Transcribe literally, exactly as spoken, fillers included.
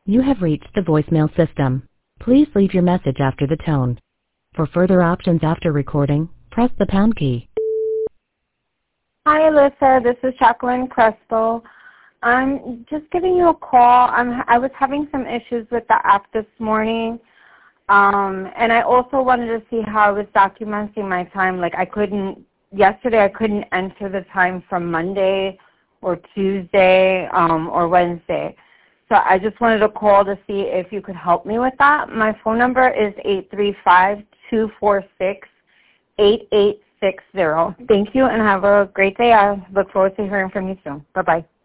You have reached the voicemail system. Please leave your message after the tone. For further options after recording, press the pound key. Hi, Alyssa. This is Jacqueline Crespo. I'm just giving you a call. I'm, I was having some issues with the app this morning, um, and I also wanted to see how I was documenting my time. Like I couldn't, yesterday I couldn't enter the time from Monday or Tuesday um, or Wednesday. So I just wanted to call to see if you could help me with that. My phone number is eight three five, two four six, eight eight six zero. Thank you and have a great day. I look forward to hearing from you soon. Bye-bye.